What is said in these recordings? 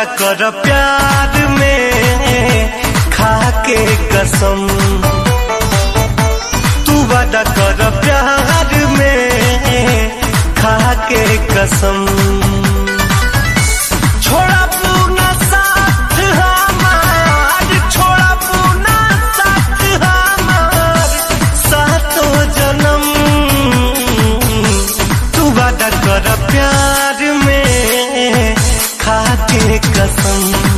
कर प्यार में खाके कसम, तू वादा कर प्यार में खाके कसम। छोड़ा पूना साथ हमार, छोड़ा पूना साथ हमार सातों जन्म, तू वादा कर प्यार में खाके कसम,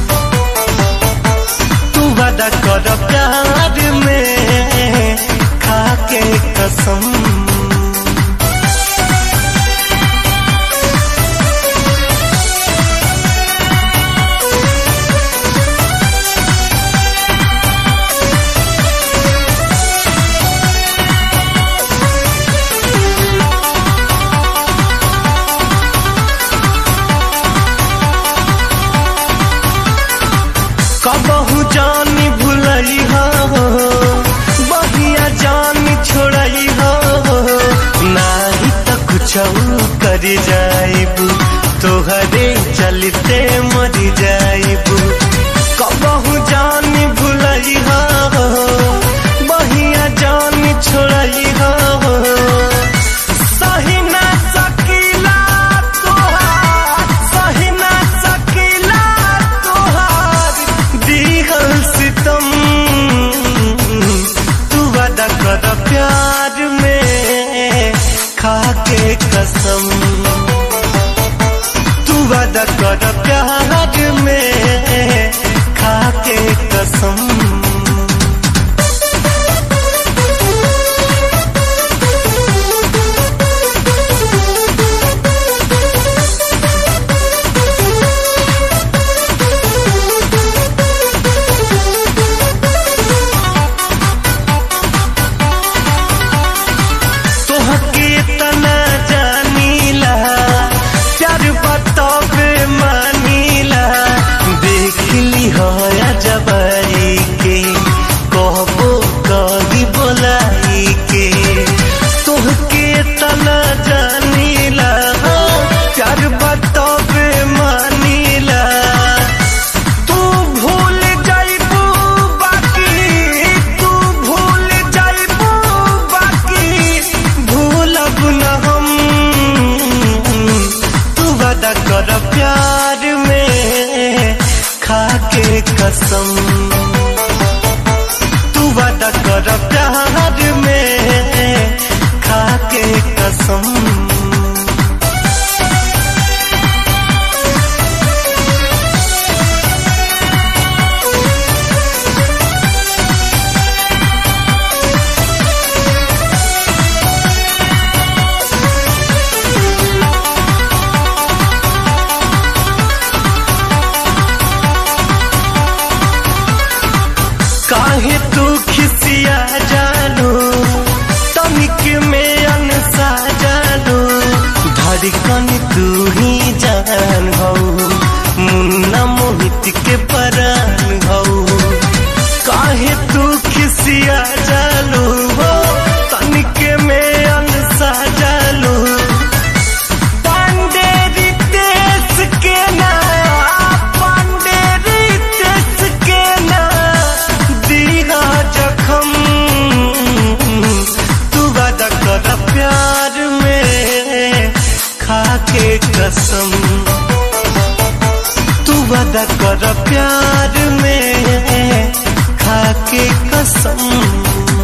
तू वादा कर प्यार में खाके कसम। कबहू जानी भुलई हो, बहिया जानी छोड़ई हो, नाही तो कुछ कर जाइबू, तोहरे चलते मर जाइबू। कबहू जानी भुलई हो, बहिया जानी छोड़ई हो, सही ना सकीला तोहार, सही ना सकीला तोहार दिहल सितम, तू वादा कर प्यार में खाके कसम, तू वादा कर प्यार में खाके कसम। जबरी के कहबो कही बोलाई के, तोहके तना जानीला प्यार बतबे मानीला, तू भूल जाइबू बाकी, तू भूल जाइबू बाकी भूलब न हम, तू वादा कर प्यार में खाके कसम, तू वादा कर प्यार में खाके कसम। काहे तू खिसिया जानो, तनिक में अनसा जानो, धड़कन तू ही जान हो, मुन्ना मोहित के परान हो। काहे तू खिसिया जानो हो, तनिक में अनसा जानो, पांडे रितेश के ना, पांडे रितेश के ना दीना जखम, तू वादा कर प्यार में खाके कसम, तू वादा कर प्यार में खाके कसम।